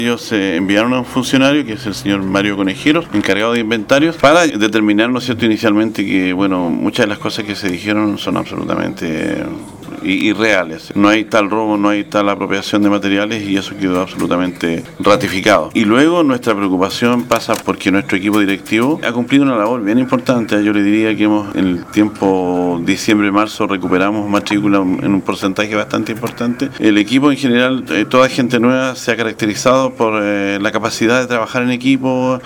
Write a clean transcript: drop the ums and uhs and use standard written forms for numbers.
Ellos enviaron a un funcionario, que es el señor Mario Conejeros, encargado de inventarios, para determinar, ¿no es cierto?, inicialmente que, bueno, muchas de las cosas que se dijeron son absolutamente irreales. No hay tal robo, no hay tal apropiación de materiales y eso quedó absolutamente ratificado. Y luego nuestra preocupación pasa porque nuestro equipo directivo ha cumplido una labor bien importante. Yo le diría que en el tiempo diciembre-marzo recuperamos matrícula en un porcentaje bastante importante. El equipo en general, toda gente nueva se ha caracterizado por la capacidad de trabajar en equipo,